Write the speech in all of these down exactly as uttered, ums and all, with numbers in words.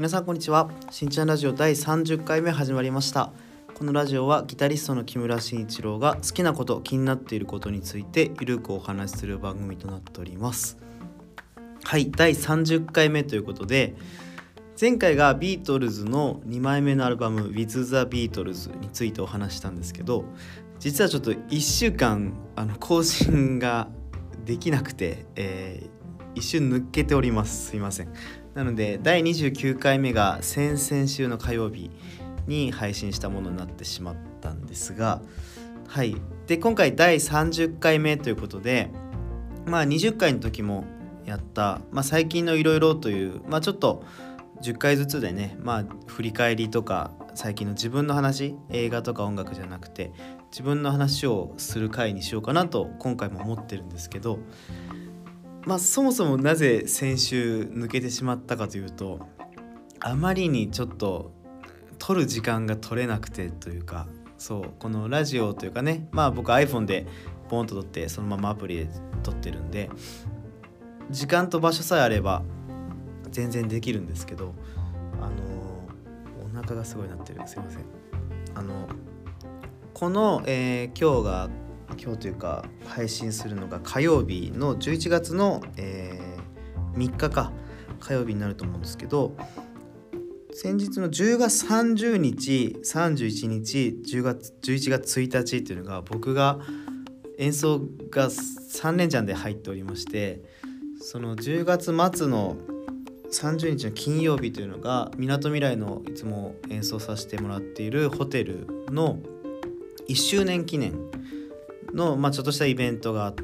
皆さんこんにちは。しんちゃんラジオだいさんじゅっかいめ始まりました。このラジオはギタリストの木村慎一郎が好きなこと、気になっていることについてゆるくお話しする番組となっております。はい、だいさんじゅっかいめということで、前回がビートルズのにまいめのアルバム With the Beatles についてお話したんですけど、実はちょっといっしゅうかんあの更新ができなくて、えー、一瞬抜けております。すいません。なのでだいにじゅうきゅうかいめが先々週の火曜日に配信したものになってしまったんですが、はい。で今回だいさんじゅっかいめということで、まあにじゅっかいの時もやった、まあ、最近のいろいろという、まあちょっとじゅっかいずつでね、まあ振り返りとか最近の自分の話、映画とか音楽じゃなくて自分の話をする回にしようかなと今回も思ってるんですけど、まあそもそもなぜ先週抜けてしまったかというと、あまりにちょっと撮る時間が取れなくてというか、そうこのラジオというかね、まあ僕 iPhone でポンと撮ってそのままアプリで撮ってるんで、時間と場所さえあれば全然できるんですけど、あのお腹がすごいなってる、すいません。あのこの、えー、今日が今日というか配信するのが火曜日のじゅういちがつの、えー、みっかか火曜日になると思うんですけど、先日のじゅうがつさんじゅうにち、さんじゅういちにち、じゅうがつじゅういちがつついたちっていうのが僕が演奏がさん連チャンで入っておりまして、そのじゅうがつまつのさんじゅうにちの金曜日というのがみなとみらいのいつも演奏させてもらっているホテルのいっしゅうねん記念の、まあ、ちょっとしたイベントがあって、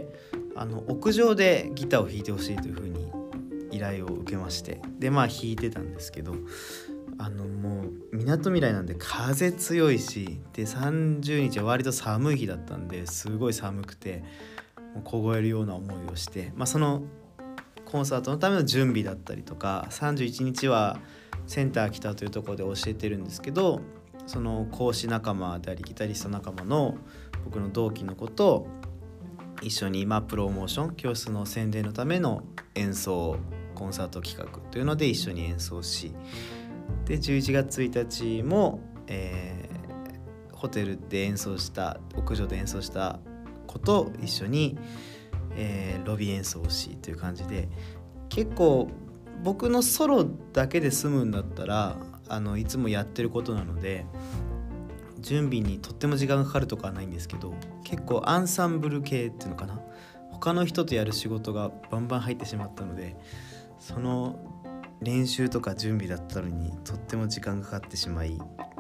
あの屋上でギターを弾いてほしいというふうに依頼を受けまして、でまあ弾いてたんですけど、あのもうみなとみらいなんで風強いし、でさんじゅうにちは割と寒い日だったんですごい寒くてもう凍えるような思いをして、まあ、そのコンサートのための準備だったりとか、さんじゅういちにちはセンター北というところで教えてるんですけど、その講師仲間でありギタリスト仲間の僕の同期の子と一緒に、まあ、プロモーション教室の宣伝のための演奏コンサート企画というので一緒に演奏し、でじゅういちがつついたちも、えー、ホテルで演奏した屋上で演奏した子と一緒に、えー、ロビー演奏をしという感じで、結構僕のソロだけで済むんだったらあのいつもやってることなので準備にとっても時間がかかるとかはないんですけど、結構アンサンブル系っていうのかな、他の人とやる仕事がバンバン入ってしまったので、その練習とか準備だったのにとっても時間がかかってしまい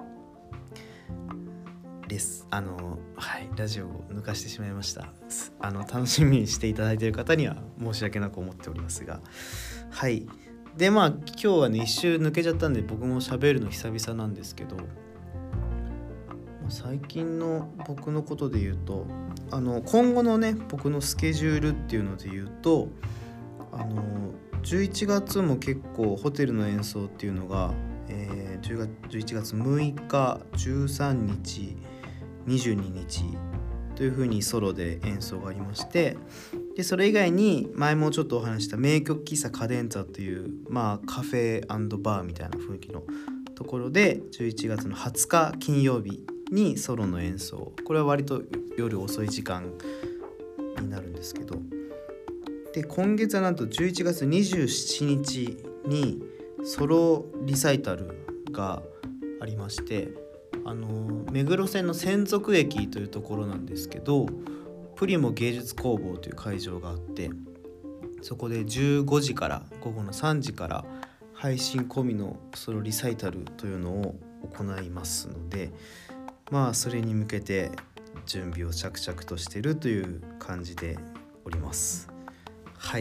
ですあのはいラジオを抜かしてしまいました。あの楽しみにしていただいている方には申し訳なく思っておりますが、はい。でまあ今日はね一周抜けちゃったんで僕も喋るの久々なんですけど、最近の僕のことで言うと、あの今後のね僕のスケジュールっていうので言うと、あのじゅういちがつも結構ホテルの演奏っていうのが、えー、じゅういちがつむいか、じゅうさんにち、にじゅうににちという風にソロで演奏がありまして、でそれ以外に前もちょっとお話した名曲喫茶カデンツァという、まあ、カフェ&バーみたいな雰囲気のところでじゅういちがつのはつか金曜日にソロの演奏、これは割と夜遅い時間になるんですけど、で今月はなんとじゅういちがつにじゅうしちにちにソロリサイタルがありまして、あの目黒線の専属駅というところなんですけど、プリモ芸術工房という会場があって、そこでじゅうごじから午後のさんじから配信込みのソロリサイタルというのを行いますので、まあそれに向けて準備を着々としているという感じでおります。はい、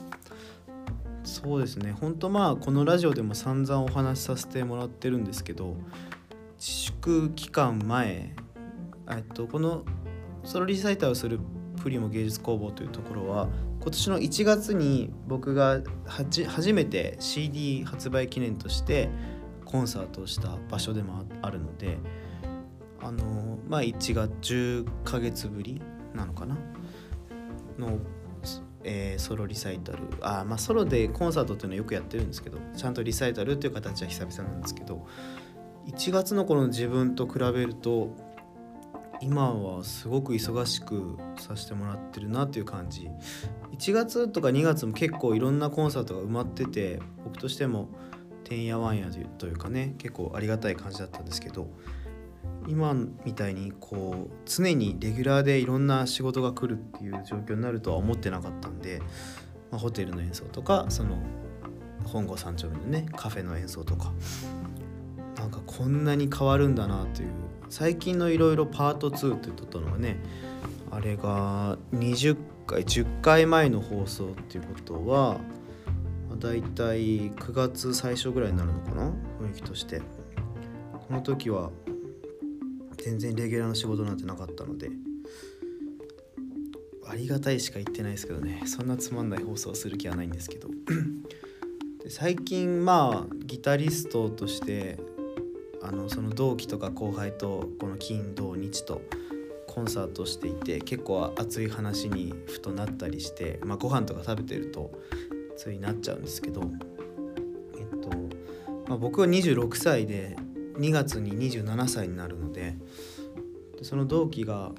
そうですね。本当まあこのラジオでも散々お話しさせてもらってるんですけど、自粛期間前、えっとこのソロリサイタルをするプリモ芸術工房というところは今年のいちがつに僕がはじ初めて シーディー 発売記念としてコンサートをした場所でもあるので、あのまあいちがつじゅっかげつぶりなのかなのえーソロリサイタルあまあソロでコンサートっていうのはよくやってるんですけど、ちゃんとリサイタルっていう形は久々なんですけど、いちがつの頃の自分と比べると今はすごく忙しくさせてもらってるなっていう感じ。いちがつとかにがつも結構いろんなコンサートが埋まってて、僕としてもてんやわんやというかね、結構ありがたい感じだったんですけど、今みたいにこう常にレギュラーでいろんな仕事が来るっていう状況になるとは思ってなかったんで、まあ、ホテルの演奏とかその本郷三丁目のねカフェの演奏とか、なんかこんなに変わるんだなという。最近のいろいろパートツーって撮ったのがね、あれがにじゅっかいじゅっかいまえの放送っていうことはだいたいくがつ最初ぐらいになるのかな、雰囲気として。この時は全然レギュラーの仕事なんてなかったので、ありがたいしか言ってないですけどね、そんなつまんない放送をする気はないんですけどで最近まあギタリストとしてあのその同期とか後輩とこの金土日とコンサートしていて、結構熱い話にふとなったりして、まあ、ご飯とか食べてるとついなっちゃうんですけど、えっと、まあ、僕はにじゅうろくさいでにがつににじゅうななさいになるので、でその同期が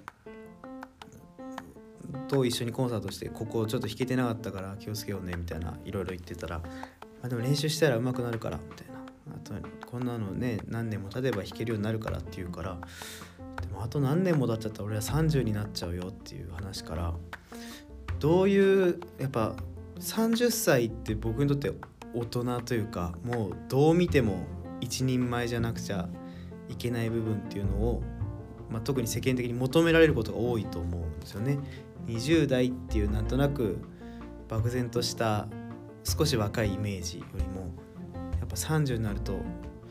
と一緒にコンサートして、ここちょっと弾けてなかったから気をつけようねみたいないろいろ言ってたら、まあ、でも練習したら上手くなるからみたいな、あとこんなのね何年も経てば弾けるようになるからって言うから、でもあと何年も経っちゃったら俺はさんじゅうになっちゃうよっていう話から、どういうやっぱさんじゅっさいって僕にとって大人というか、もうどう見ても一人前じゃなくちゃいけない部分っていうのを、まあ、特に世間的に求められることが多いと思うんですよね。にじゅう代っていうなんとなく漠然とした少し若いイメージよりも、やっぱさんじゅうになると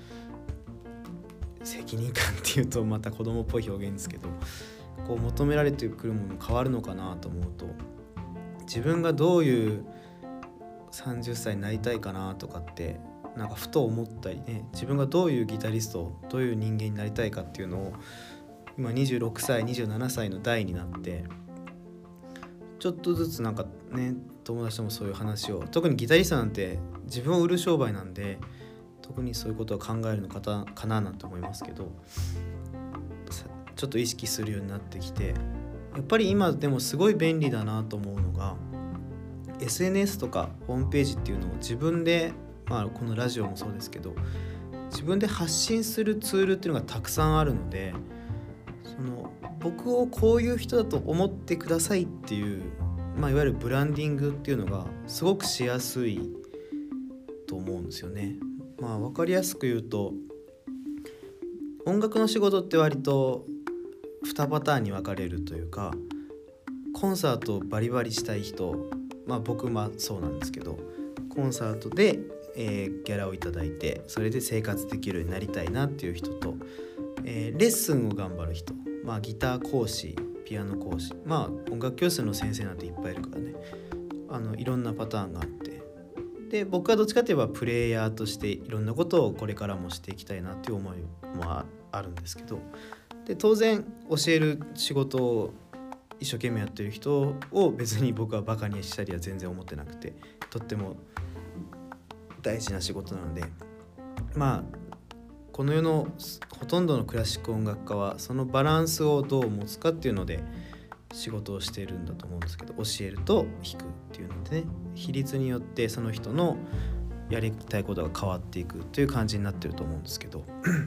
責任感っていうとまた子供っぽい表現ですけど、こう求められてくるもの変わるのかなと思うと、自分がどういうさんじゅっさいになりたいかなとかってなんかふと思ったりね、自分がどういうギタリスト、どういう人間になりたいかっていうのを今にじゅうろくさいにじゅうななさいの代になってちょっとずつなんかね、友達ともそういう話を、特にギタリストなんて自分を売る商売なんで特にそういうことを考えるのかたかななんて思いますけど、ちょっと意識するようになってきて、やっぱり今でもすごい便利だなと思うのが エスエヌエス とかホームページっていうのを自分で、まあこのラジオもそうですけど自分で発信するツールっていうのがたくさんあるので、その僕をこういう人だと思ってくださいっていう、まあ、いわゆるブランディングっていうのがすごくしやすいと思うんですよね。まあ分かりやすく言うと、音楽の仕事って割とにパターンに分かれるというか、コンサートをバリバリしたい人、まあ僕もそうなんですけど、コンサートで、えー、ギャラをいただいてそれで生活できるようになりたいなっていう人と、えー、レッスンを頑張る人、まあギター講師、ピアノ講師、まあ音楽教室の先生なんていっぱいいるからね、あのいろんなパターンがあって、で僕はどっちかといえばプレイヤーとしていろんなことをこれからもしていきたいなっていう思いもあるんですけど、で当然教える仕事を一生懸命やってる人を別に僕はバカにしたりは全然思ってなくて、とっても大事な仕事なので、まあこの世のほとんどのクラシック音楽家はそのバランスをどう持つかっていうので仕事をしているんだと思うんですけど、教えると弾くっていうのでね、比率によってその人のやりたいことが変わっていくという感じになってると思うんですけど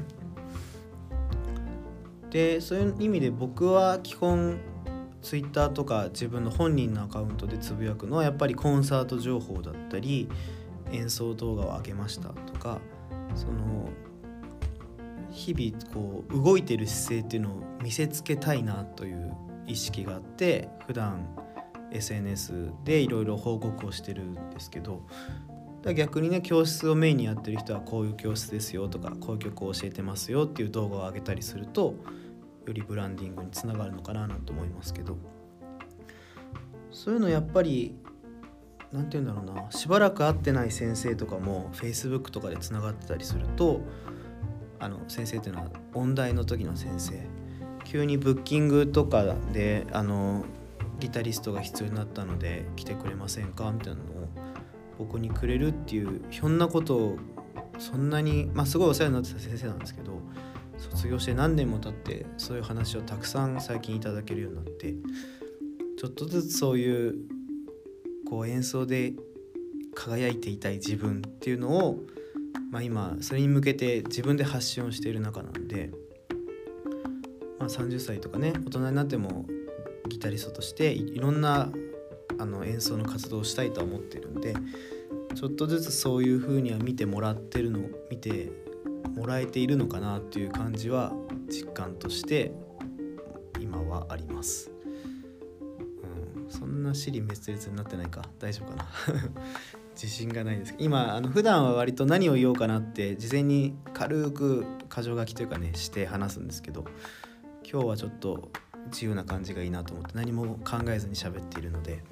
でそういう意味で僕は基本ツイッターとか自分の本人のアカウントでつぶやくのはやっぱりコンサート情報だったり演奏動画を上げましたとか、その日々こう動いてる姿勢っていうのを見せつけたいなという意識があって、普段 エスエヌエス でいろいろ報告をしてるんですけど、だ逆にね、教室をメインにやってる人はこういう教室ですよとか、こういう曲を教えてますよっていう動画を上げたりするとよりブランディングにつながるのかなと思いますけど、そういうのやっぱりなんていうんだろうな、しばらく会ってない先生とかも Facebook とかでつながってたりすると、あの先生っていうのは音大の時の先生、急にブッキングとかであのギタリストが必要になったので来てくれませんかみたいなのを僕にくれるっていう、ひょんなことをそんなに、まあすごいお世話になってた先生なんですけど、卒業して何年も経ってそういう話をたくさん最近いただけるようになって、ちょっとずつそういうこう演奏で輝いていたい自分っていうのを、まあ、今それに向けて自分で発信をしている中なんで、まあ、さんじゅっさいとかね、大人になってもギタリストとしていろんなあの演奏の活動をしたいとは思ってるんで、ちょっとずつそういう風には見てもらってるの見てもらえているのかなっていう感じは実感として今はあります。うん、そんな支離滅裂になってないか、大丈夫かな自信がないですけど、今あの普段は割と何を言おうかなって事前に軽く箇条書きというかねして話すんですけど、今日はちょっと自由な感じがいいなと思って何も考えずに喋っているので、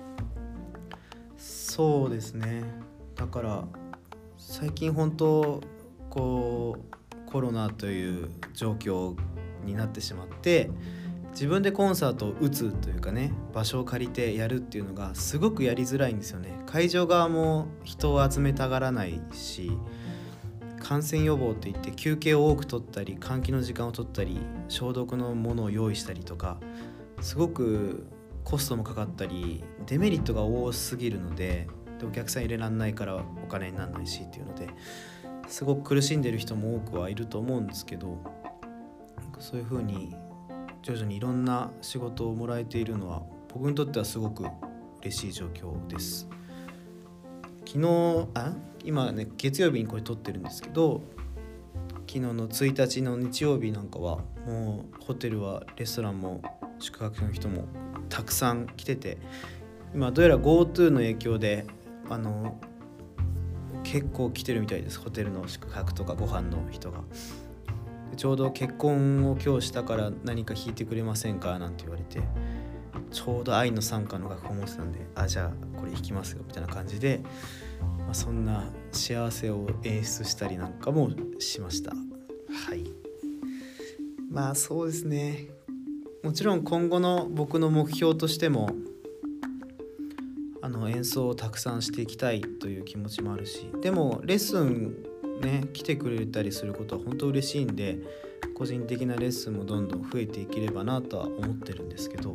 そうですね。だから最近本当こうコロナという状況になってしまって、自分でコンサートを打つというかね、場所を借りてやるっていうのがすごくやりづらいんですよね。会場側も人を集めたがらないし、感染予防って言って休憩を多く取ったり換気の時間を取ったり消毒のものを用意したりとか、すごくコストもかかったりデメリットが多すぎるので、でお客さん入れらんないからお金にならないしっていうのですごく苦しんでる人も多くはいると思うんですけど、そういう風に徐々にいろんな仕事をもらえているのは僕にとってはすごく嬉しい状況です。昨日あ今ね月曜日にこれ撮ってるんですけど、昨日のついたちの日曜日なんかはもうホテルはレストランも宿泊の人もたくさん来てて、今どうやら GoTo の影響であの結構来てるみたいです。ホテルの宿泊とかご飯の人がちょうど結婚を今日したから何か弾いてくれませんかなんて言われて、ちょうど愛の賛歌の楽譜を持ってたんで、あじゃあこれ弾きますよみたいな感じで、まあ、そんな幸せを演出したりなんかもしました。はい。まあそうですね、もちろん今後の僕の目標としてもあの演奏をたくさんしていきたいという気持ちもあるし、でもレッスンね来てくれたりすることは本当嬉しいんで、個人的なレッスンもどんどん増えていければなとは思ってるんですけど、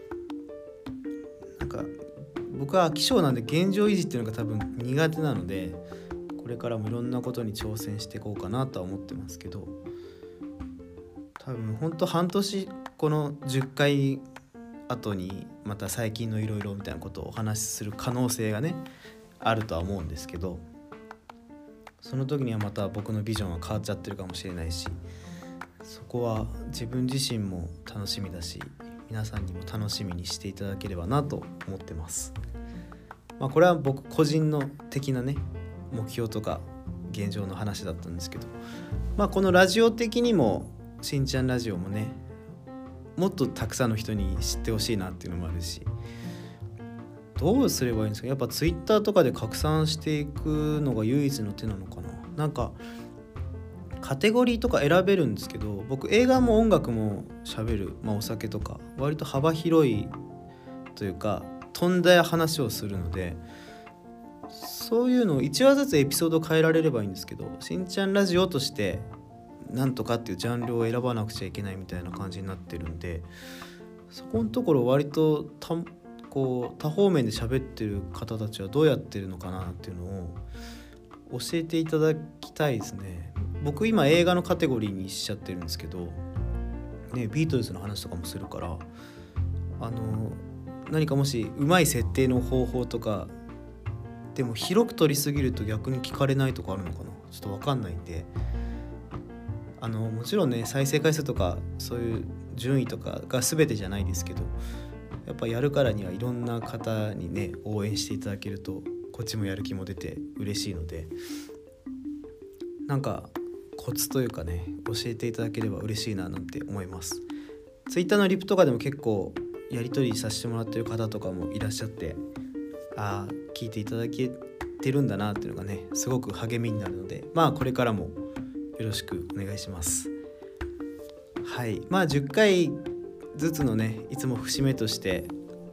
なんか僕は飽き性なんで現状維持っていうのが多分苦手なので、これからもいろんなことに挑戦していこうかなとは思ってますけど、多分本当半年このじゅっかい後にまた最近のいろいろみたいなことをお話しする可能性がねあるとは思うんですけど、その時にはまた僕のビジョンは変わっちゃってるかもしれないし、そこは自分自身も楽しみだし皆さんにも楽しみにしていただければなと思ってます。まあこれは僕個人の的なね目標とか現状の話だったんですけど、まあこのラジオ的にもしんちゃんラジオもねもっとたくさんの人に知ってほしいなっていうのもあるし、どうすればいいんですか。やっぱツイッターとかで拡散していくのが唯一の手なのかな。なんかカテゴリーとか選べるんですけど、僕映画も音楽も喋る、まあ、お酒とか割と幅広いというか飛んだ話をするので、そういうのをいちわずつエピソード変えられればいいんですけど、しんちゃんラジオとしてなんとかっていうジャンルを選ばなくちゃいけないみたいな感じになってるんで、そこのところ割とたこう多方面で喋ってる方たちはどうやってるのかなっていうのを教えていただきたいですね。僕今映画のカテゴリーにしちゃってるんですけど、ね、ビートルズの話とかもするから、あの何かもしうまい設定の方法とかでも広く取りすぎると逆に聞かれないとかあるのかな、ちょっと分かんないんで、あのもちろんね再生回数とかそういう順位とかが全てじゃないですけど、やっぱやるからにはいろんな方にね応援していただけるとこっちもやる気も出て嬉しいので、なんかコツというかね教えていただければ嬉しいななんて思います。ツイッターのリプとかでも結構やり取りさせてもらってる方とかもいらっしゃって、ああ聞いていただけてるんだなっていうのがねすごく励みになるので、まあこれからもよろしくお願いします。はい、まあじゅっかいずつのねいつも節目として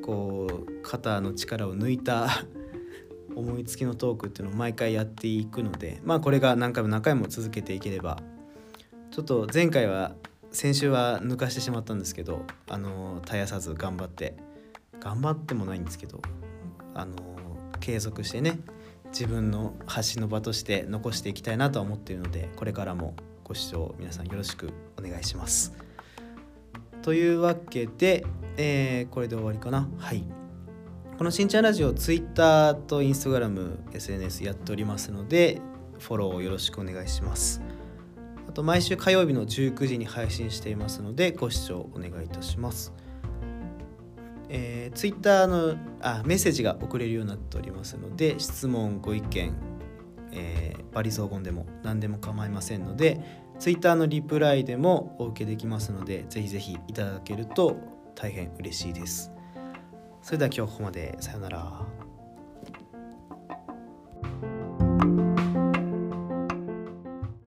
こう肩の力を抜いた思いつきのトークっていうのを毎回やっていくので、まあこれが何回も何回も続けていければ、ちょっと前回は先週は抜かしてしまったんですけど、あの絶やさず頑張って頑張ってもないんですけど、あの継続してね、自分の発信の場として残していきたいなとは思っているので、これからもご視聴皆さんよろしくお願いします。というわけで、えー、これで終わりかな。はい。このしんちゃんラジオ、ツイッターとインスタグラム、エスエヌエス やっておりますので、フォローをよろしくお願いします。あと毎週火曜日のじゅうくじに配信していますので、ご視聴お願いいたします。えー、ツイッターのあメッセージが送れるようになっておりますので、質問ご意見、えー、バリ雑言でも何でも構いませんので、ツイッターのリプライでもお受けできますので、ぜひぜひいただけると大変嬉しいです。それでは今日はここまで。さようなら。